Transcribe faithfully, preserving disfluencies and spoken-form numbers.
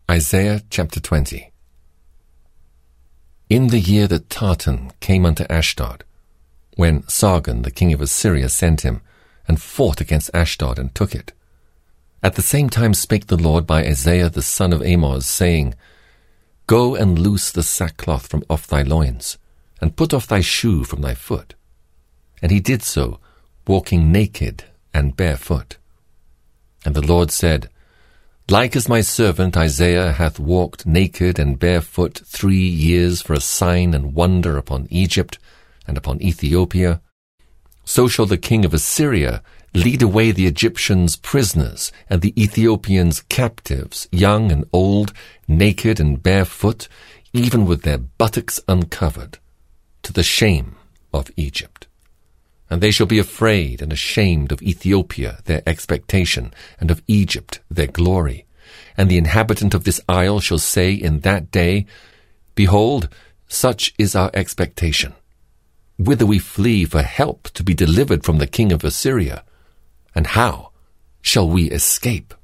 Isaiah chapter twenty. In the year that Tartan came unto Ashdod, when Sargon the king of Assyria sent him, and fought against Ashdod, and took it, at the same time spake the Lord by Isaiah the son of Amoz, saying, Go and loose the sackcloth from off thy loins, and put off thy shoe from thy foot. And he did so, walking naked and barefoot. And the Lord said, Like as my servant Isaiah hath walked naked and barefoot three years for a sign and wonder upon Egypt and upon Ethiopia, so shall the king of Assyria lead away the Egyptians prisoners and the Ethiopians captives, young and old, naked and barefoot, even with their buttocks uncovered, to the shame of Egypt. And they shall be afraid and ashamed of Ethiopia, their expectation, and of Egypt, their glory. And the inhabitant of this isle shall say in that day, Behold, such is our expectation. Whither we flee for help to be delivered from the king of Assyria, and how shall we escape?